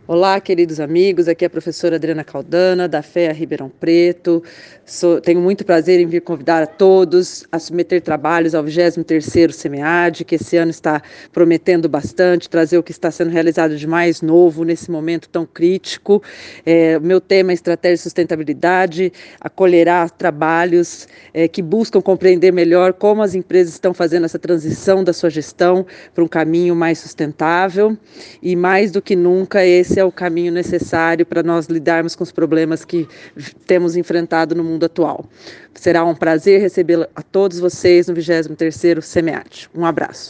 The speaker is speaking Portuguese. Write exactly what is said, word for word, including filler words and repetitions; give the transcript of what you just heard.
Olá, queridos amigos, aqui é a professora Adriana Caldana, da F E A Ribeirão Preto. Sou, tenho muito prazer em vir convidar a todos a submeter trabalhos ao vigésimo terceiro SEMEAD, que esse ano está prometendo bastante, trazer o que está sendo realizado de mais novo nesse momento tão crítico. É, o meu tema é estratégia de sustentabilidade, acolherá trabalhos é, que buscam compreender melhor como as empresas estão fazendo essa transição da sua gestão para um caminho mais sustentável e, mais do que nunca, esse é o caminho necessário para nós lidarmos com os problemas que temos enfrentado no mundo atual. Será um prazer receber a todos vocês no vigésimo terceiro SEMEAD. Um abraço.